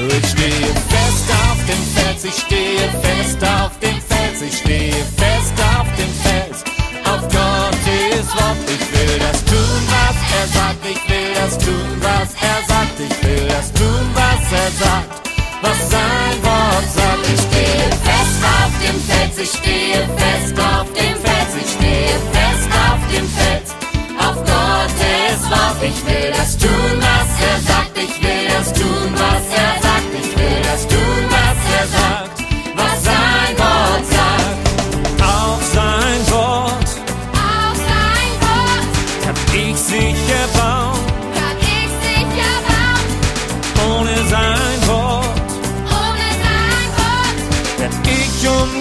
Ich stehe fest auf dem Fels, ich stehe fest auf dem Fels, ich stehe fest auf dem Fels, auf Gottes Wort. Ich will das tun, was er sagt, ich will das tun, was er sagt, ich will das tun, was er sagt, was sein Wort sagt. Ich stehe fest auf dem Fels, ich stehe fest auf dem Fels, ich stehe fest auf dem Fels, auf Gottes Wort. Ich will das tun, was er sagt, ich will das tun, was er sagt, ich will das tun, was er sagt, was sein Wort sagt. Auf sein Wort kann ich sicher bauen. Ohne sein Wort werd ich